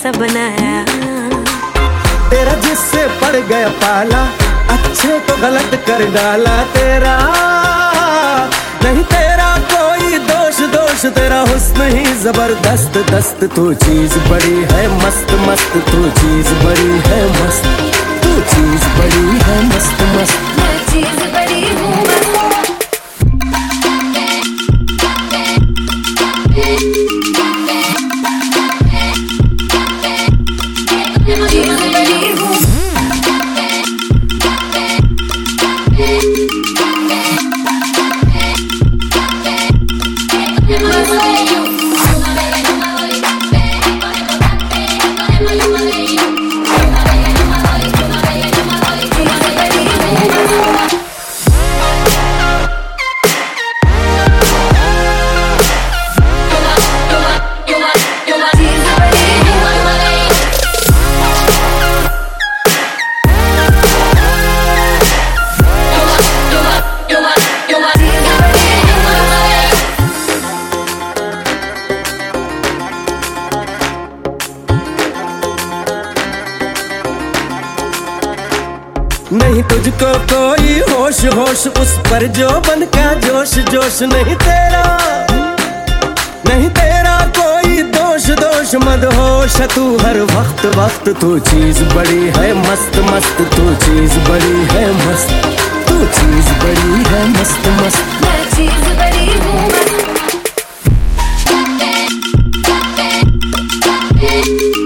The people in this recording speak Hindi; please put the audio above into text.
कैसा बनाया। तेरा जिससे पड़ गया पाला, अच्छे को गलत कर डाला तेरा। नहीं तेरा कोई दोष दोष, तेरा हुस्न ही जबरदस्त दस्त। तू चीज बड़ी है मस्त मस्त, तू चीज बड़ी है मस्त, तू चीज बड़ी है मस्त मस्त। मैं चीज बड़ी हूँ नहीं तुझको कोई होश होश, उस पर जो बन का जोश जोश। नहीं तेरा कोई दोष दोष, मदहोश तू हर वक्त वक्त। तू चीज बड़ी है मस्त मस्त, तू चीज बड़ी है मस्त, तू चीज बड़ी है मस्त मस्त। मैं चीज बड़ी हूँ।